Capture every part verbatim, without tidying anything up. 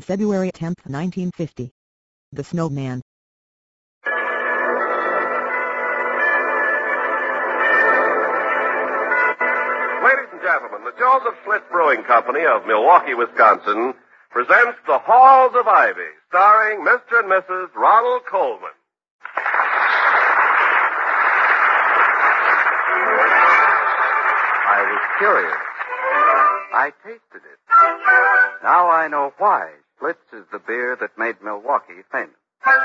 February tenth, nineteen fifty. The Snowman. Ladies and gentlemen, the Joseph Schlitz Brewing Company of Milwaukee, Wisconsin, presents The Halls of Ivy, starring Mister and Missus Ronald Colman. I was curious. I tasted it. Now I know why Schlitz is the beer that made Milwaukee famous.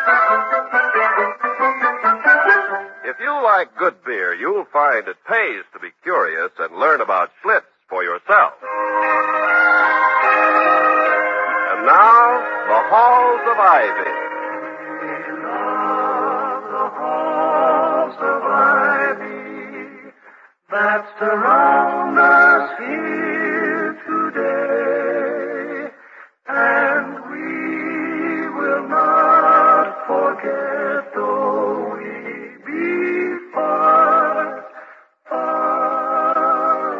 If you like good beer, you'll find it pays to be curious and learn about Schlitz for yourself. And now, The Halls of Ivy. We love the halls of ivy that surround us here today, and we will not forget though we be far, far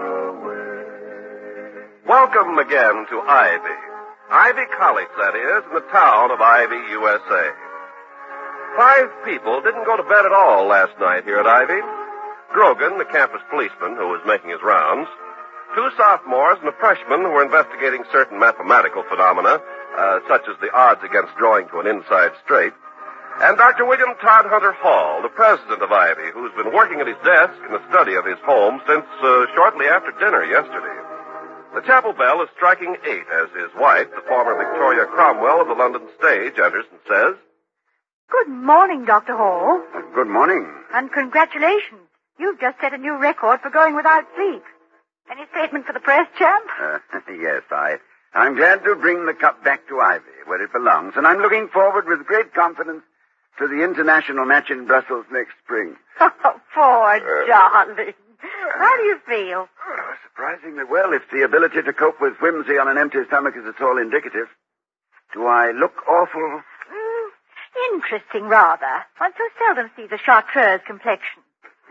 away. Welcome again to Ivy. Ivy College, that is, in the town of Ivy, U S A. Five people didn't go to bed at all last night here at Ivy. Grogan, the campus policeman who was making his rounds, two sophomores and a freshman who were investigating certain mathematical phenomena, uh, such as the odds against drawing to an inside straight, and Doctor William Todd Hunter Hall, the president of Ivy, who's been working at his desk in the study of his home since uh, shortly after dinner yesterday. The chapel bell is striking eight as his wife, the former Victoria Cromwell of the London stage, enters and says, Good morning, Doctor Hall. Uh, good morning. And congratulations. You've just set a new record for going without sleep. Any statement for the press, champ? Uh, yes, I, I'm glad to bring the cup back to Ivy, where it belongs, and I'm looking forward with great confidence to the international match in Brussels next spring. Oh, poor darling. How do you feel? Oh, surprisingly well, if the ability to cope with whimsy on an empty stomach is at all indicative. Do I look awful? Mm, interesting, rather. One so seldom sees a chartreuse complexion.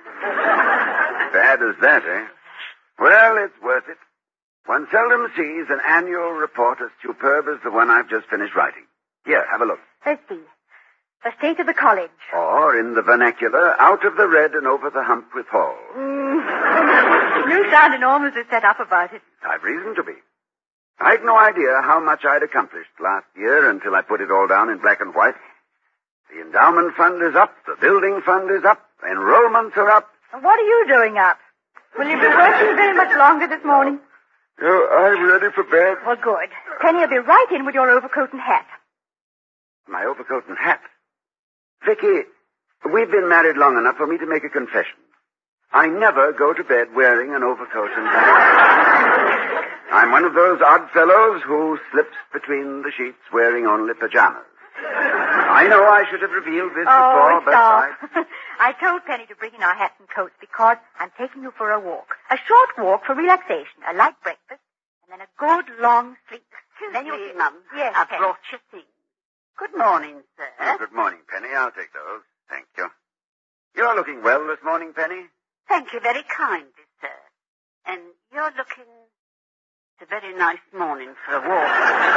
Bad as that, eh? Well, it's worth it. One seldom sees an annual report as superb as the one I've just finished writing. Here, have a look. Let's see. The state of the college. Or, in the vernacular, out of the red and over the hump with Hall. Mm. You sound enormously set up about it. I've reason to be. I'd no idea how much I'd accomplished last year until I put it all down in black and white. The endowment fund is up, the building fund is up, enrollments are up. And what are you doing up? Will you be working very much longer this morning? Oh, I'm ready for bed. Well, good. Penny will be right in with your overcoat and hat. My overcoat and hat? Vicky, we've been married long enough for me to make a confession. I never go to bed wearing an overcoat and hat. I'm one of those odd fellows who slips between the sheets wearing only pajamas. I know I should have revealed this oh, before, but stop. I... I told Penny to bring in our hats and coats because I'm taking you for a walk. A short walk for relaxation, a light breakfast, and then a good long sleep. Excuse then you'll me, be... Mum. Yes, I Penny. brought you things. Good morning, sir. Oh, good morning, Penny. I'll take those. Thank you. You're looking well this morning, Penny. Thank you very kindly, sir. And you're looking... It's a very nice morning for a walk.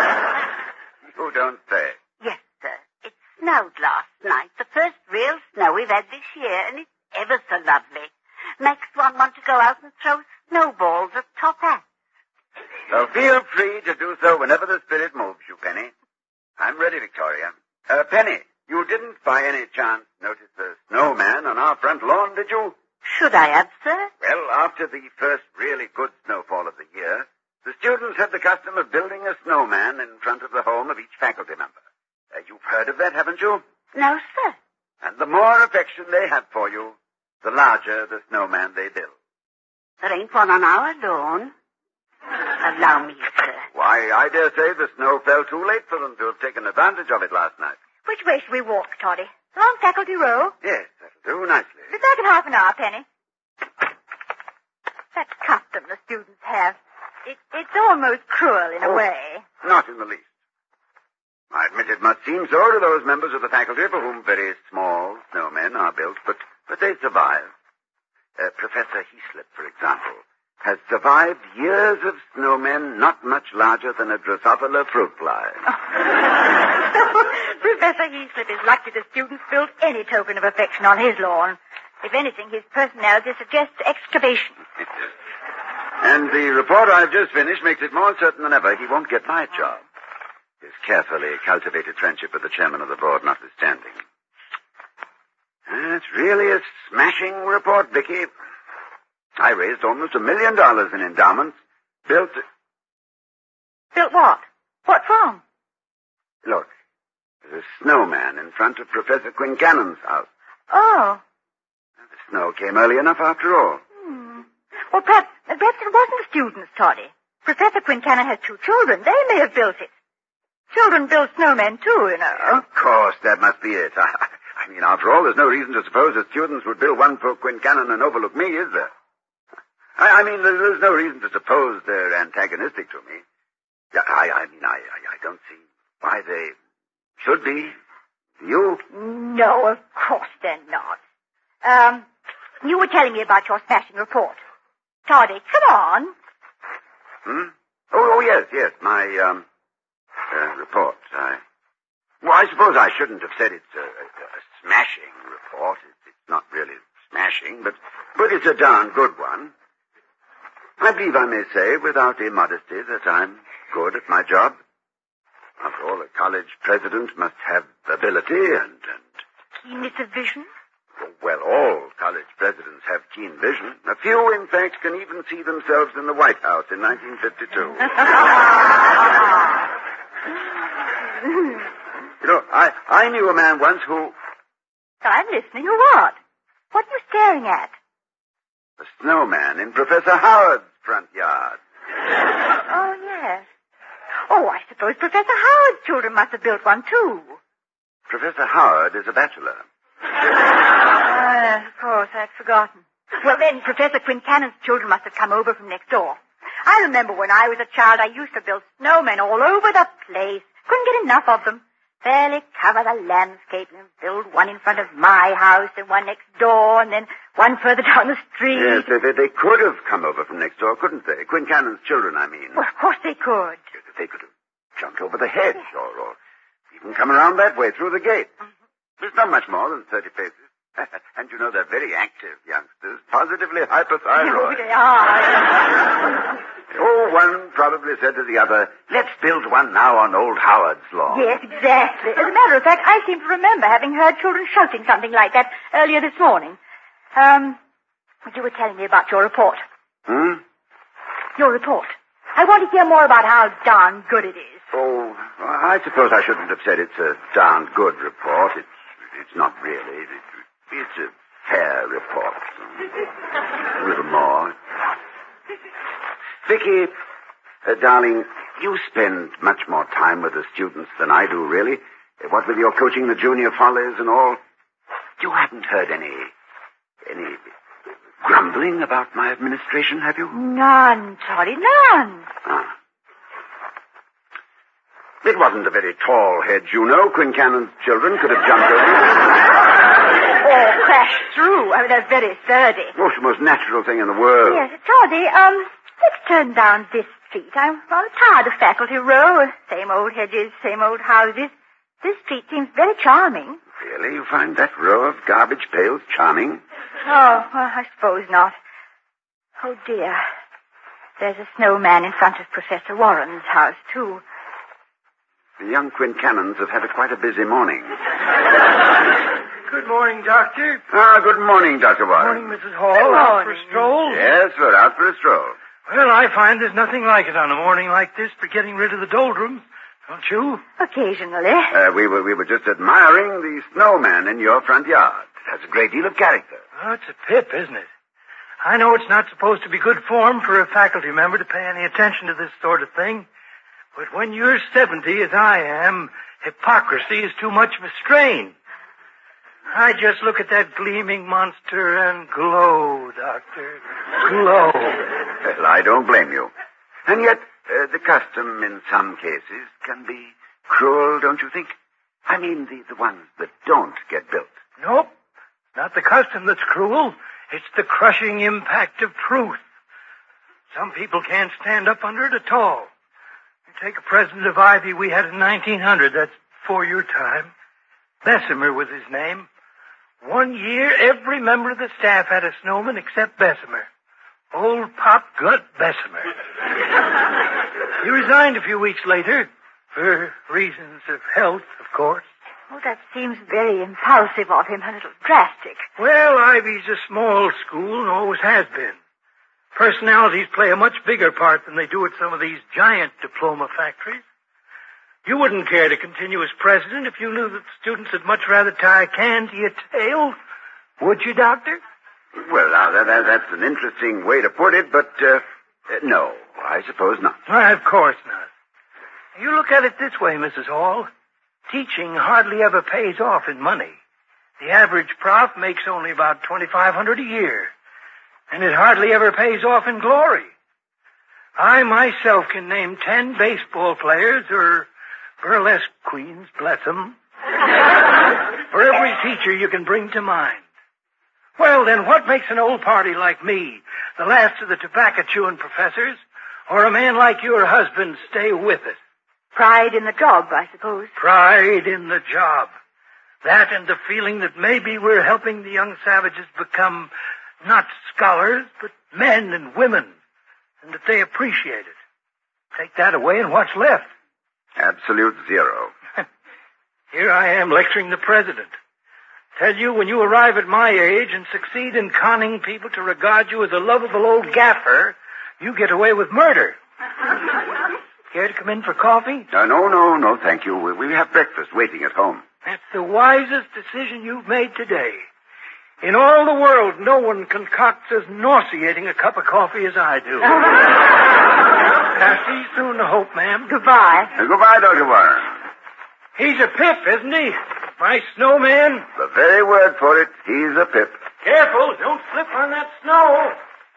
You don't say. Yes, sir. It snowed last night, the first real snow we've had this year, and it's ever so lovely. Makes one want to go out and throw snowballs at top hats. So feel free to do so whenever the spirit moves you, Penny. I'm ready, Victoria. Uh, Penny, you didn't by any chance notice the snowman on our front lawn, did you? Should I have, sir? Well, after the first really good snowfall of the year, the students had the custom of building a snowman in front of the home of each faculty member. Uh, you've heard of that, haven't you? No, sir. And the more affection they have for you, the larger the snowman they build. There ain't one on our lawn. Allow me, sir. Why, I dare say the snow fell too late for them to have taken advantage of it last night. Which way should we walk, Toddy? Along Faculty Row? Yes, that'll do nicely. Be back in half an hour, Penny. That custom the students have. It, it's almost cruel in Oh, a way. Not in the least. I admit it must seem so to those members of the faculty for whom very small snowmen are built, but, but they survive. Uh, Professor Heaslip, for example, has survived years of snowmen not much larger than a Drosophila fruit fly. Professor Heaslip is lucky the students built any token of affection on his lawn. If anything, his personality suggests excavation. And the report I've just finished makes it more certain than ever he won't get my job. His carefully cultivated friendship with the chairman of the board notwithstanding. It's really a smashing report, Vicky. I raised almost a million dollars in endowments, built... Built what? What from? Look, there's a snowman in front of Professor Quincannon's house. Oh. The snow came early enough after all. Hmm. Well, perhaps, perhaps it wasn't the students, Toddy. Professor Quincannon has two children. They may have built it. Children build snowmen, too, you know. Of course, that must be it. I, I mean, after all, there's no reason to suppose that students would build one for Quincannon and overlook me, is there? I, I mean, there's, there's no reason to suppose they're antagonistic to me. I, I mean, I, I, I don't see why they should be. You? No, of course they're not. Um, you were telling me about your smashing report. Toddy, come on. Hmm? Oh, oh, yes, yes, my, um, uh, report. I, well, I suppose I shouldn't have said it's a, a, a smashing report. It's, it's not really smashing, but, but it's a darn good one. I believe I may say, without immodesty, that I'm good at my job. After all, a college president must have ability and, and... Keenness of vision? Well, all college presidents have keen vision. A few, in fact, can even see themselves in the White House in nineteen fifty-two. You know, I, I knew a man once who... I'm listening. Who what? What are you staring at? A snowman in Professor Howard's front yard. Oh, yes. Oh, I suppose Professor Howard's children must have built one, too. Professor Howard is a bachelor. Uh, of course, I'd forgotten. Well, then, Professor Quincannon's children must have come over from next door. I remember when I was a child, I used to build snowmen all over the place. Couldn't get enough of them. Fairly cover the landscape and build one in front of my house and one next door and then one further down the street. Yes, they, they, they could have come over from next door, couldn't they? Quincannon's children, I mean. Well, of course they could. They could have jumped over the hedge or, or even come around that way through the gate. Mm-hmm. It's not much more than thirty paces. And you know, they're very active youngsters, positively hypothyroid. Oh, they are. Oh, one probably said to the other, let's build one now on old Howard's lawn. Yes, exactly. As a matter of fact, I seem to remember having heard children shouting something like that earlier this morning. Um, you were telling me about your report. Hmm? Your report. I want to hear more about how darn good it is. Oh, I suppose I shouldn't have said it's a darn good report. It's, it's not really. It, it's a fair report. A little more. Vicky, uh, darling, you spend much more time with the students than I do, really. What with your coaching the junior follies and all. You haven't heard any, any grumbling about my administration, have you? None, Toddy, none. Ah. It wasn't a very tall hedge, you know. Quincannon's children could have jumped over it. Or crashed through. I mean, they're very sturdy. Oh, it's the most natural thing in the world. Yes, Toddy, um, let's turn down this street. I'm rather tired of Faculty Row. Same old hedges, same old houses. This street seems very charming. Really? You find that row of garbage pails charming? Oh, well, I suppose not. Oh, dear. There's a snowman in front of Professor Warren's house, too. The young Quincannons have had a quite a busy morning. Good morning, Doctor. Ah, good morning, Doctor Warren. Good morning, Missus Hall. Good morning. Out for a stroll? Yes, we're out for a stroll. Well, I find there's nothing like it on a morning like this for getting rid of the doldrums, don't you? Occasionally. Uh, we were we were just admiring the snowman in your front yard. It has a great deal of character. Oh, it's a pip, isn't it? I know it's not supposed to be good form for a faculty member to pay any attention to this sort of thing. But when you're seventy, as I am, hypocrisy is too much of a strain. I just look at that gleaming monster and glow, Doctor. Glow. Well, I don't blame you. And yet, uh, the custom in some cases can be cruel, don't you think? I mean, the, the ones that don't get built. Nope. Not the custom that's cruel. It's the crushing impact of truth. Some people can't stand up under it at all. You take a president of Ivy we had in nineteen hundred, that's before your time. Bessemer was his name. One year, every member of the staff had a snowman except Bessemer. Old Pop Gut Bessemer. He resigned a few weeks later, for reasons of health, of course. Oh, that seems very impulsive of him, a little drastic. Well, Ivy's a small school and always has been. Personalities play a much bigger part than they do at some of these giant diploma factories. You wouldn't care to continue as president if you knew that students would much rather tie a can to your tail, would you, Doctor? Well, now, that, that, that's an interesting way to put it, but, uh, no, I suppose not. Why, of course not. You look at it this way, Missus Hall. Teaching hardly ever pays off in money. The average prof makes only about twenty-five hundred dollars a year. And it hardly ever pays off in glory. I myself can name ten baseball players or burlesque queens, bless them, for every teacher you can bring to mind. Well, then, what makes an old party like me, the last of the tobacco-chewing professors, or a man like your husband stay with it? Pride in the job, I suppose. Pride in the job. That and the feeling that maybe we're helping the young savages become not scholars, but men and women, and that they appreciate it. Take that away and what's left? Absolute zero. Here I am lecturing the president. Tell you, when you arrive at my age and succeed in conning people to regard you as a lovable old gaffer, you get away with murder. Care to come in for coffee? Uh, no, no, no, thank you. We, we have breakfast waiting at home. That's the wisest decision you've made today. In all the world, no one concocts as nauseating a cup of coffee as I do. I'll see you soon, I hope, ma'am. Goodbye. Uh, goodbye, Doctor Warren. He's a pip, isn't he? My snowman. The very word for it, he's a pip. Careful, don't slip on that snow.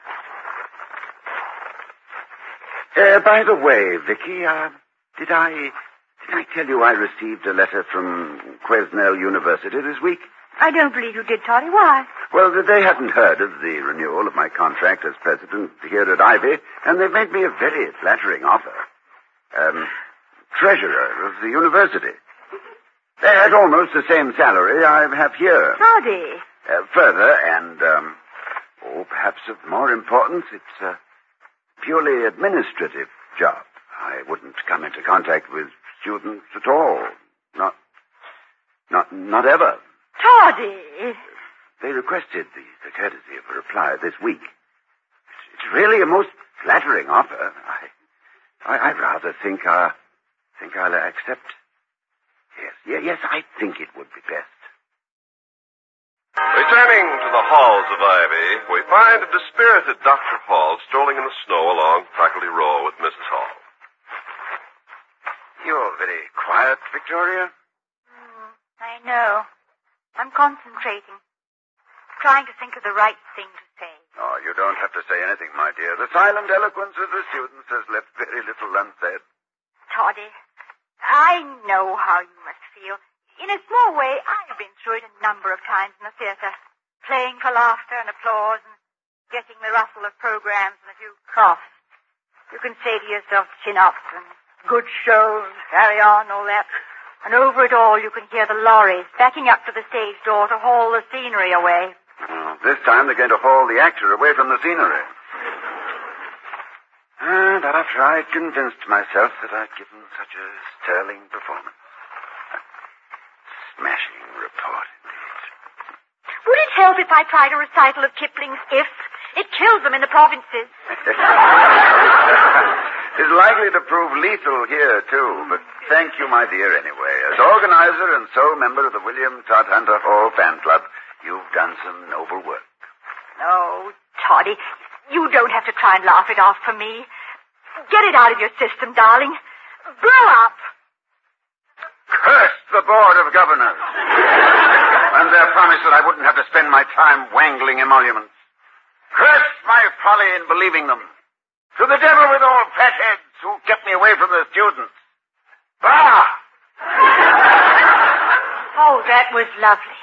Uh, by the way, Vicky, uh, did I, did I tell you I received a letter from Quesnel University this week? I don't believe you did, Toddy. Why? Well, they hadn't heard of the renewal of my contract as president here at Ivy, and they've made me a very flattering offer. Um, treasurer of the university. At almost the same salary I have here. Toddy. Uh, further, and, um, oh, perhaps of more importance, it's a purely administrative job. I wouldn't come into contact with students at all. Not, not, not ever. Toddy! They requested the, the courtesy of a reply this week. It's, it's really a most flattering offer. I, I, I rather think, uh, think I'll accept. Yes, yeah, yes, I think it would be best. Returning to the halls of Ivy, we find a dispirited Doctor Hall strolling in the snow along Faculty Row with Missus Hall. You're very quiet, Victoria. Mm, I know. I'm concentrating. Trying to think of the right thing to say. Oh, you don't have to say anything, my dear. The silent eloquence of the students has left very little unsaid. Toddy, I know how you must feel. In a small way, I've been through it a number of times in the theater. Playing for laughter and applause and getting the rustle of programs and a few coughs. You can say to yourself, chin up and good show and carry on, all that. And over it all, you can hear the lorries backing up to the stage door to haul the scenery away. Oh, this time they're going to haul the actor away from the scenery. And after I'd convinced myself that I'd given such a sterling performance. A smashing report, indeed. Would it help if I tried a recital of Kipling's If? It kills them in the provinces. It's likely to prove lethal here, too, but thank you, my dear, anyway. As organizer and sole member of the William Todd Hunter Hall fan club, you've done some noble work. No, Toddy, you don't have to try and laugh it off for me. Get it out of your system, darling. Grow up. Curse the Board of Governors. And their promise that I wouldn't have to spend my time wangling emoluments. Curse my folly in believing them. To the devil with all fat heads who kept me away from the students. Bah! Oh, that was lovely.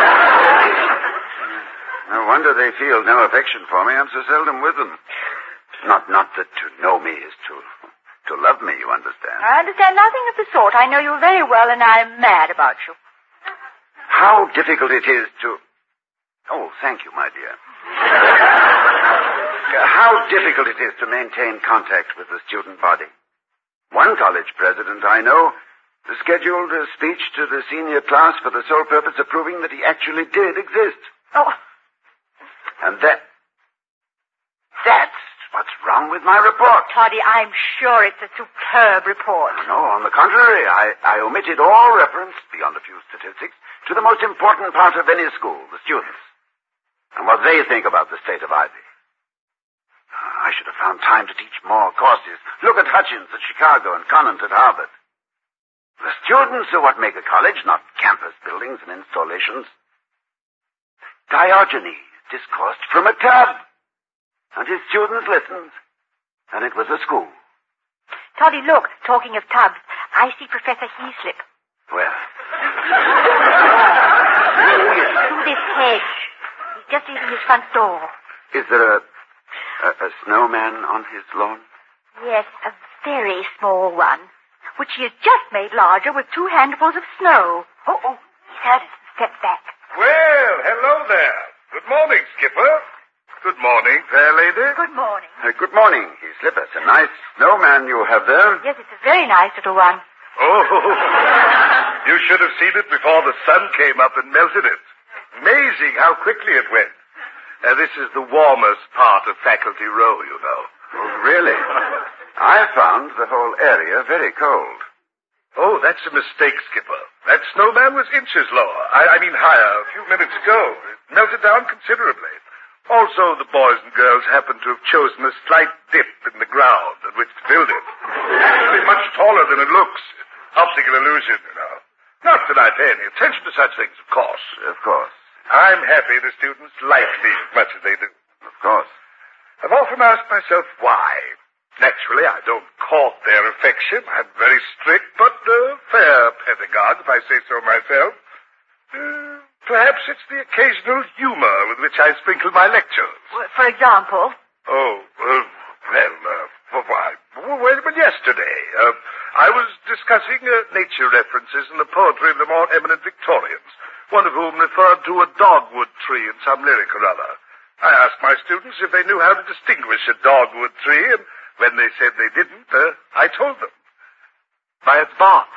No wonder they feel no affection for me. I'm so seldom with them. Not, not that to know me is to, to love me, you understand. I understand nothing of the sort. I know you very well, and I'm mad about you. How difficult it is to... Oh, thank you, my dear. How difficult it is to maintain contact with the student body. One college president I know scheduled a speech to the senior class for the sole purpose of proving that he actually did exist. Oh. And that... That's what's wrong with my report. Toddy, I'm sure it's a superb report. No, on the contrary, I, I omitted all reference, beyond a few statistics, to the most important part of any school, the students, and what they think about the state of Ivy. I should have found time to teach more courses. Look at Hutchins at Chicago and Conant at Harvard. The students are what make a college, not campus buildings and installations. Diogenes discoursed from a tub, and his students listened, and it was a school. Toddy, look, talking of tubs, I see Professor Heaslip. Where? Through this hedge. He's just leaving his front door. Is there a, a, a snowman on his lawn? Yes, a very small one, which he has just made larger with two handfuls of snow. Oh, oh, he's heard us and stepped back. Well, hello there. Good morning, Skipper. Good morning, fair lady. Good morning. Uh, good morning, Heaslip. It's a nice snowman you have there. Yes, it's a very nice little one. Oh, you should have seen it before the sun came up and melted it. Amazing how quickly it went. Uh, this is the warmest part of Faculty Row, you know. Oh, really? I found the whole area very cold. Oh, that's a mistake, Skipper. That snowman was inches lower. I, I mean higher a few minutes ago. It melted down considerably. Also, the boys and girls happened to have chosen a slight dip in the ground on which to build it. Actually much taller than it looks. Optical illusion, you know. Not that I pay any attention to such things, of course. Of course. I'm happy the students like me as much as they do. Of course. I've often asked myself why. Naturally, I don't court their affection. I'm very strict, but uh, fair pedagogue, if I say so myself. Uh, perhaps it's the occasional humor with which I sprinkle my lectures. For example? Oh, uh, well, uh, why? Well, well, yesterday, uh, I was discussing uh, nature references in the poetry of the more eminent Victorians, one of whom referred to a dogwood tree in some lyric or other. I asked my students if they knew how to distinguish a dogwood tree, and when they said they didn't, uh, I told them. By its bark.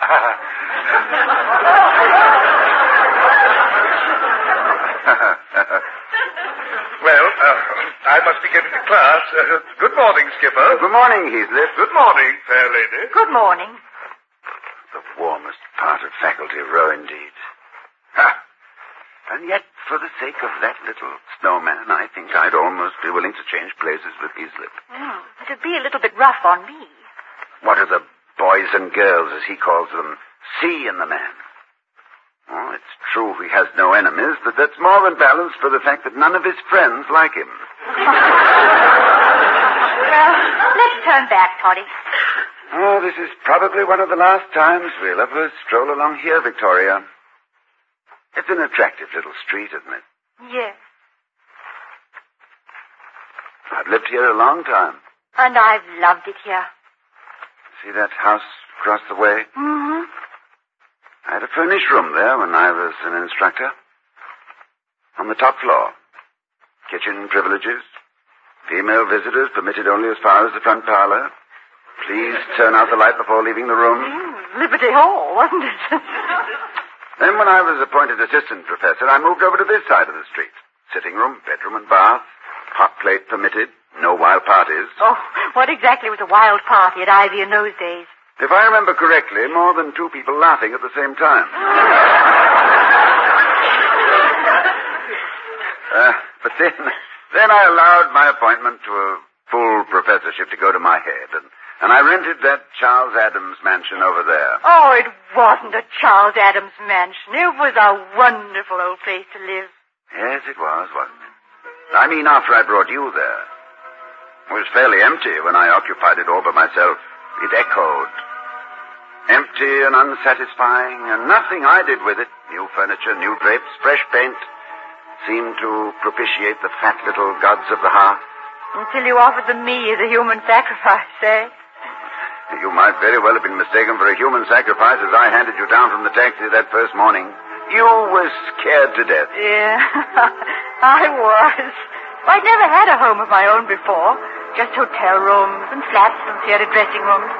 Well, uh, I must be getting to class. Uh, good morning, Skipper. Good morning, Heaslip. Good morning, fair lady. Good morning. The warmest part of Faculty Row, indeed. Ha! And yet, for the sake of that little snowman, I think I'd almost be willing to change places with Heaslip. Mm, it'd be a little bit rough on me. What do the boys and girls, as he calls them, see in the man? Oh, it's true he has no enemies, but that's more than balanced for the fact that none of his friends like him. Well, let's turn back, Toddy. Oh, this is probably one of the last times we'll ever stroll along here, Victoria. It's an attractive little street, isn't it? Yes. I've lived here a long time. And I've loved it here. See that house across the way? Mm-hmm. I had a furnished room there when I was an instructor. On the top floor. Kitchen privileges. Female visitors permitted only as far as the front parlor. Please turn out the light before leaving the room. Mm, Liberty Hall, wasn't it? Then when I was appointed assistant professor, I moved over to this side of the street. Sitting room, bedroom and bath. Hot plate permitted. No wild parties. Oh, what exactly was a wild party at Ivy in those days? If I remember correctly, more than two people laughing at the same time. uh, but then, then I allowed my appointment to a full professorship to go to my head, and, and I rented that Charles Adams mansion over there. Oh, it wasn't a Charles Adams mansion. It was a wonderful old place to live. Yes, it was, wasn't it? I mean, after I brought you there. It was fairly empty when I occupied it all by myself. It echoed. Empty and unsatisfying, and nothing I did with it, new furniture, new drapes, fresh paint, seemed to propitiate the fat little gods of the hearth. Until you offered them me as a human sacrifice, eh? You might very well have been mistaken for a human sacrifice as I handed you down from the taxi that first morning. You were scared to death. Yeah, I was. I'd never had a home of my own before. Just hotel rooms and flats and theater dressing rooms.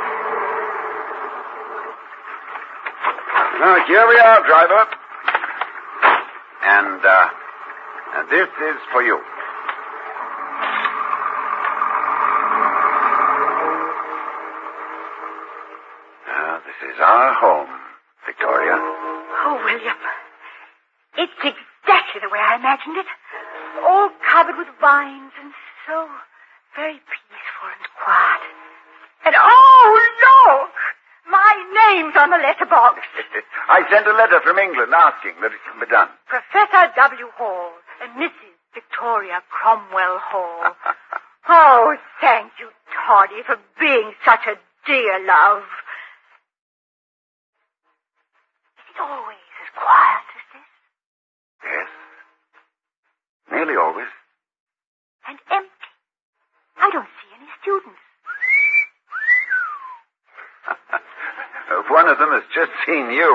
Now, here we are, driver. And, uh, and this is for you. Now, this is our home, Victoria. Oh, William. It's exactly the way I imagined it. All covered with vines and so very peaceful and quiet. And oh, look! My name's on the letterbox. I sent a letter from England asking that it can be done. Professor W. Hall and Missus Victoria Cromwell Hall. Oh, thank you, Toddy, for being such a dear love. Is it always as quiet as this? Yes. Nearly always. And empty. I don't see any students. If one of them has just seen you.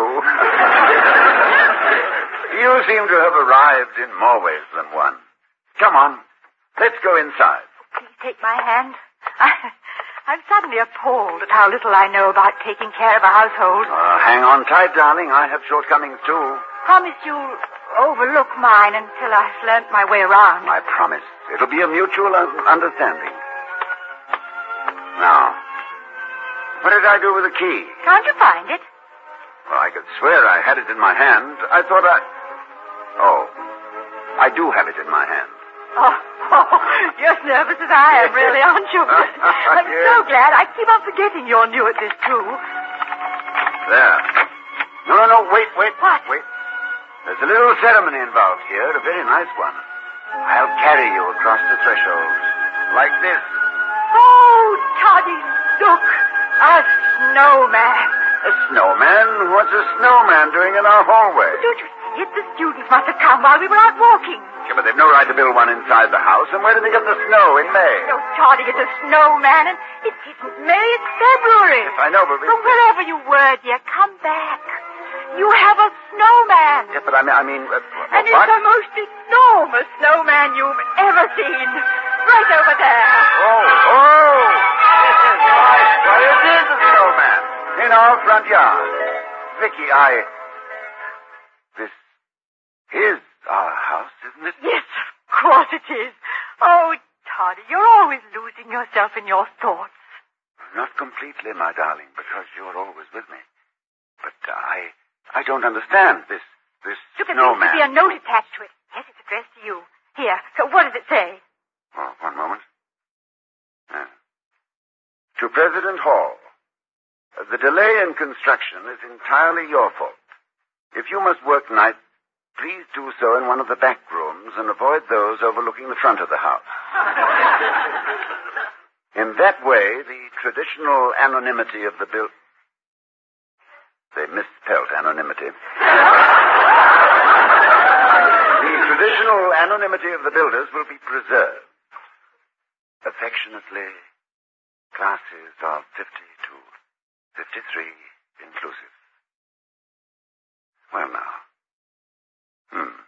You seem to have arrived in more ways than one. Come on, let's go inside. Please take my hand. I, I'm suddenly appalled at how little I know about taking care of a household. Uh, hang on tight, darling. I have shortcomings, too. Promise you'll overlook mine until I've learnt my way around. I promise. It'll be a mutual un- understanding. Now, what did I do with the key? Can't you find it? Well, I could swear I had it in my hand. I thought I... Oh, I do have it in my hand. Oh, oh, you're as nervous as I am, really, aren't you? I'm Yes. so glad. I keep on forgetting you're new at this, too. There. No, no, no, wait, wait. What? Wait. There's a little ceremony involved here, a very nice one. I'll carry you across the threshold. Like this. Oh, Toddy, look. A snowman. A snowman? What's a snowman doing in our hallway? Don't you see it? The students must have come while we were out walking. Yeah, but they've no right to build one inside the house. And where do they get the snow in May? No, Toddy, it's a snowman, and it isn't May, it's February. Yes, I know, but... From wherever you were, dear, come back. You have a snowman. Yeah, but I mean... I mean uh, And what? it's the most enormous snowman you've ever seen. Right over there. Oh, oh! Why, why, it is a snowman. In our front yard. Vicky, I... This is our house, isn't it? Yes, of course it is. Oh, Toddy, you're always losing yourself in your thoughts. Not completely, my darling, because you're always with me. But uh, I... I don't understand this... This Look, there snowman. seems to be a note attached to it. Yes, it's addressed to you. Here. So what does it say? Oh, one moment. Uh, to President Hall. Uh, the delay in construction is entirely your fault. If you must work nights, please do so in one of the back rooms and avoid those overlooking the front of the house. In that way, the traditional anonymity of the build... They misspelled anonymity. The traditional anonymity of the builders will be preserved. Affectionately, classes of fifty to fifty-three inclusive. Well, now. Hmm.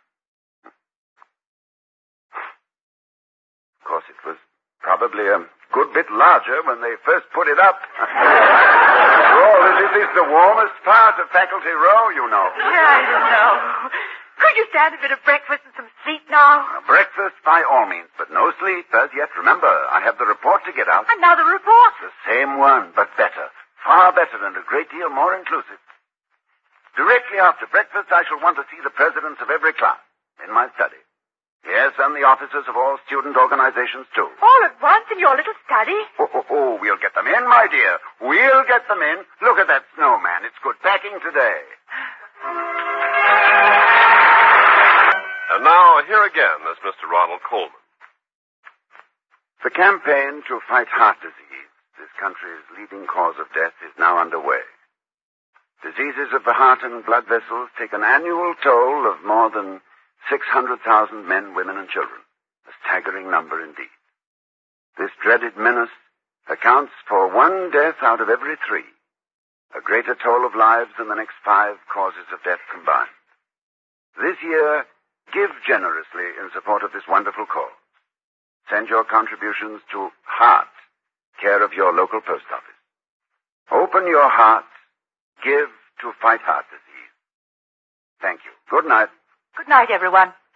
Of course, it was probably a good bit larger when they first put it up. After all, this is the warmest part of Faculty Row, you know. I know. Could you stand a bit of breakfast and some sleep now? Now, breakfast by all means, but no sleep as yet. Remember, I have the report to get out. Another report? The same one, but better. Far better and a great deal more inclusive. Directly after breakfast, I shall want to see the presidents of every class in my study. Yes, and the officers of all student organizations, too. All at once in your little study? Oh, oh, oh, we'll get them in, my dear. We'll get them in. Look at that snowman. It's good packing today. And now, here again is Mister Ronald Coleman. The campaign to fight heart disease, this country's leading cause of death, is now underway. Diseases of the heart and blood vessels take an annual toll of more than six hundred thousand men, women, and children. A staggering number indeed. This dreaded menace accounts for one death out of every three, a greater toll of lives than the next five causes of death combined. This year, give generously in support of this wonderful cause. Send your contributions to Heart, care of your local post office. Open your heart. Give to fight heart disease. Thank you. Good night. Good night, everyone.